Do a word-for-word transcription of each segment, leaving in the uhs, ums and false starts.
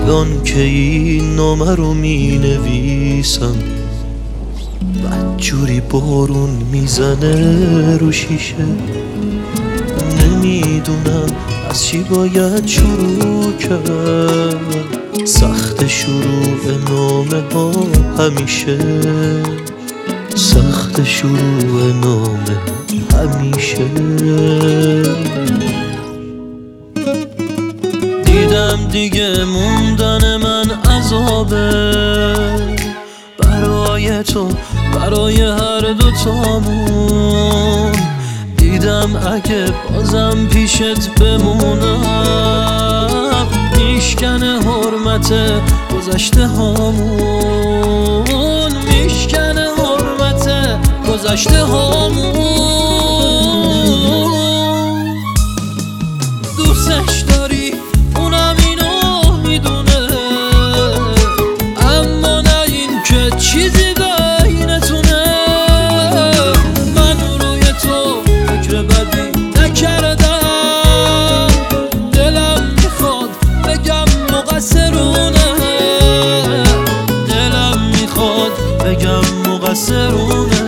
الان که این نامه رو می نویسم بدجوری بارون میزنه رو شیشه، نمیدونم از چی باید شروع کرد. سخت شروع نامه ها همیشه، سخت شروع نامه همیشه. دیدم دیگه موندن من عذابه، برای تو برای هر دوتامون. دیدم اگه بازم پیشت بمونم میشکنه حرمت گذشته هامون، میشکنه حرمت گذشته هامون. دوستش داری اونم اینو میدونه، اما نه این که چیزی بینتونه. من روی تو فکر بدی نکردم، دلم میخواد بگم مقصرونه، دلم میخواد بگم مقصرونه.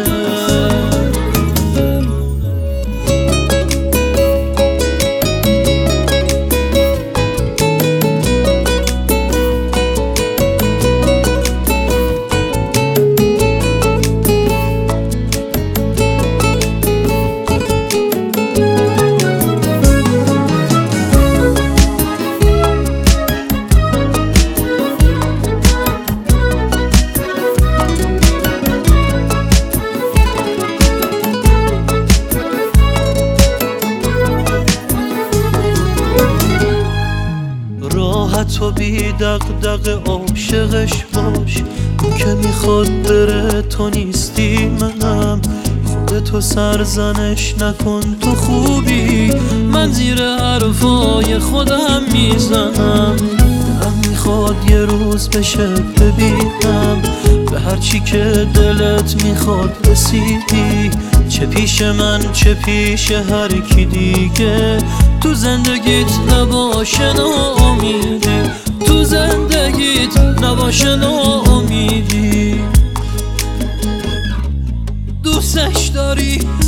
تو بی دغدغه عاشقش باش، اون که میخواد بره تو نیستی منم. خودتو سرزنش نکن تو خوبی، من زیر حرفای خودم میزنم. دلم میخواد یه روز بشه ببینم به هرچی که دلت میخواد رسیدی، چه پیش من چه پیش هر کی دیگه. تو زندگیت نباشه ناامیدی، تو زندگیت نباشه ناامیدی. دوستش داری